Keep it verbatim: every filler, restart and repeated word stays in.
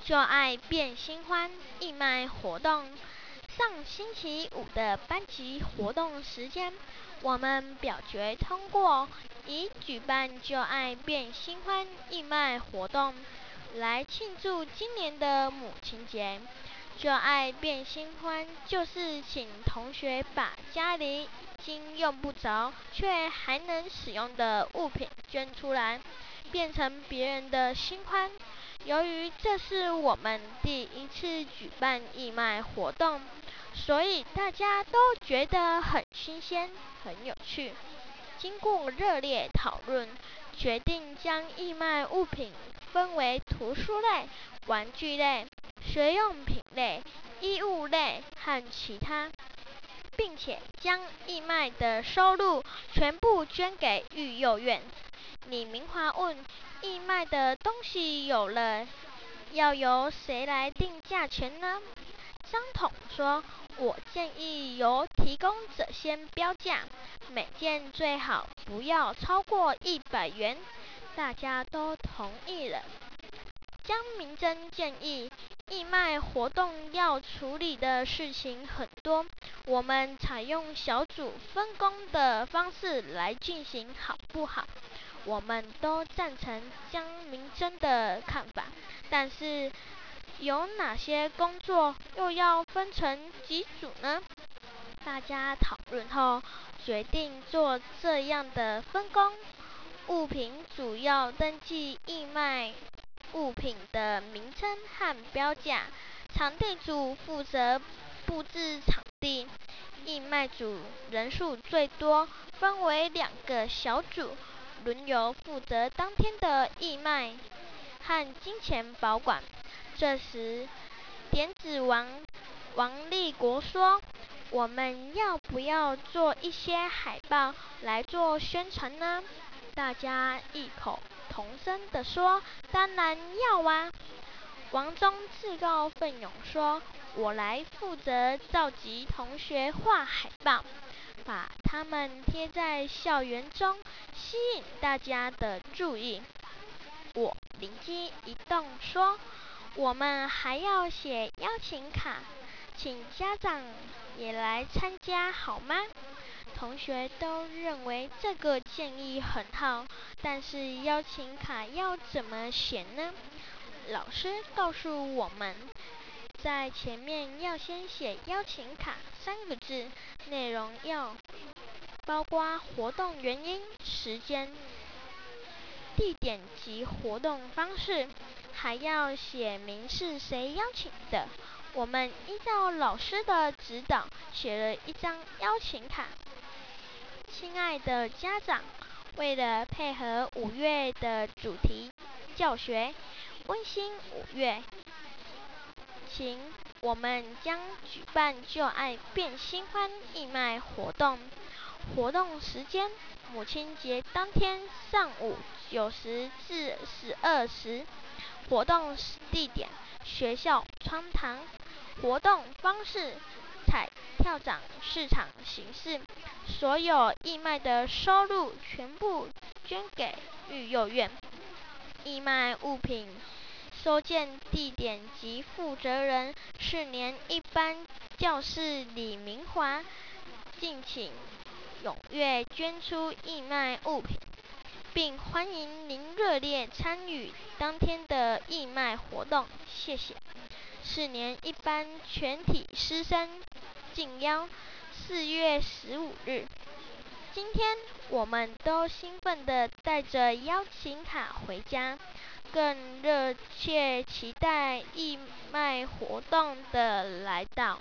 就爱变新欢义卖活动。上星期五的班级活动时间，我们表决通过，以举办就爱变新欢义卖活动，来庆祝今年的母亲节。就爱变新欢，就是请同学把家里已经用不着却还能使用的物品捐出来，变成别人的新欢。由于这是我们第一次举办义卖活动，所以大家都觉得很新鲜、很有趣。经过热烈讨论，决定将义卖物品分为图书类、玩具类、学用品类、衣物类和其他，并且将义卖的收入全部捐给育幼院。李明华问：义卖的东西有了，要由谁来定价钱呢？张统说：我建议由提供者先标价，每件最好不要超过一百元。大家都同意了。江明珍建议，义卖活动要处理的事情很多，我们采用小组分工的方式来进行，好不好？我们都赞成江明珍的看法，但是有哪些工作又要分成几组呢？大家讨论后决定做这样的分工：物品主要登记义卖物品的名称和标价，场地组负责布置场地。义卖组人数最多，分为两个小组，轮流负责当天的义卖和金钱保管。这时，点子王王立国说：我们要不要做一些海报来做宣传呢？大家异口同声地说：当然要啊！王忠自告奋勇说：我来负责召集同学画海报，把它们贴在校园中，吸引大家的注意。我灵机一动说：我们还要写邀请卡，请家长也来参加好吗？同学都认为这个建议很好，但是邀请卡要怎么写呢？老师告诉我们，在前面要先写邀请卡三个字，内容要包括活动原因、时间、地点及活动方式，还要写明是谁邀请的。我们依照老师的指导写了一张邀请卡。亲爱的家长，为了配合五月的主题教学，温馨五月，请我们将举办就爱变新欢义卖活动。活动时间：母亲节当天上午九时至十二时。活动地点：学校穿堂。活动方式：采跳蚤市场形式，所有义卖的收入全部捐给育幼院。义卖物品收件地点及负责人：四年一班教室李明华。敬请踊跃捐出义卖物品，并欢迎您热烈参与当天的义卖活动，谢谢。四年一班全体师生敬邀，四月十五日。今天我们都兴奋地带着邀请卡回家，更热切期待义卖活动的来到。